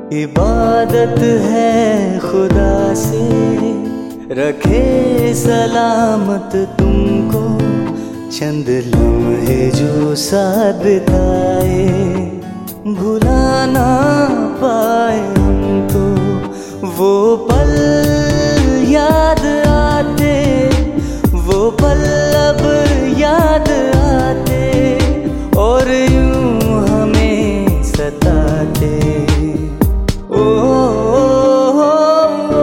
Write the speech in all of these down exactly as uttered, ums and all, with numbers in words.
इबादत है खुदा से रखे सलामत तुमको, चंद लम्हे जो साथ बिताए भुला ना पाए हमको। वो पल याद आते, वो पल अब याद आते और यूं हमें सताते। ओ, ओ, ओ,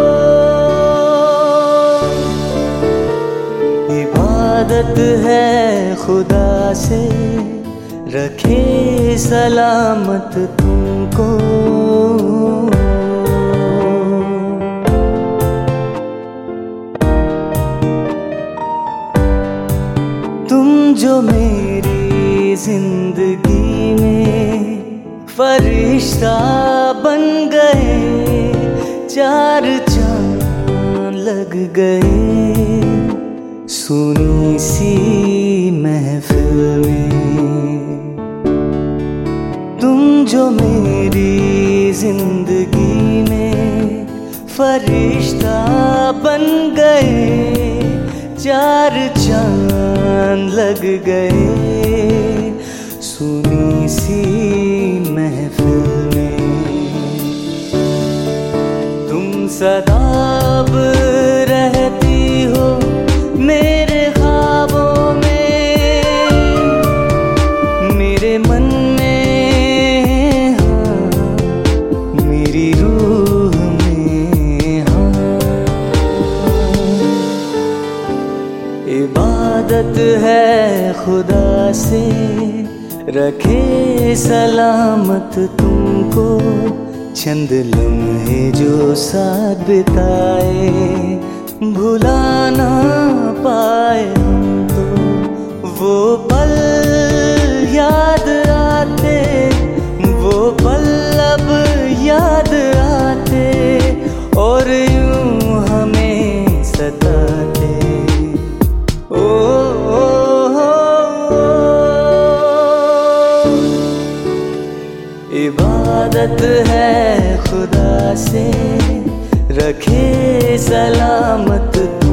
इबादत है खुदा से रखे सलामत तुमको। तुम जो मेरी जिंदगी में फरिश्ता बन गए, चार चांद लग गए सुनी सी महफिल में। तुम जो मेरी जिंदगी में फरिश्ता बन गए, चार चांद लग गए सुनी सी महफिल में। तुम सदा अब रहती हो मेरे ख्वाबों में, मेरे मन में, हाँ मेरी रूह में, हाँ। इबादत है खुदा से रखे सलामत तुमको, चंद लम्हे जो साथ बिताए भुला ना पाए हम तो। वो पल याद आते, वो पल अब याद आते और यूं हमें सताते। ओ, ओ, ओ, ओ, इबादत है खुदा से रखे सलामत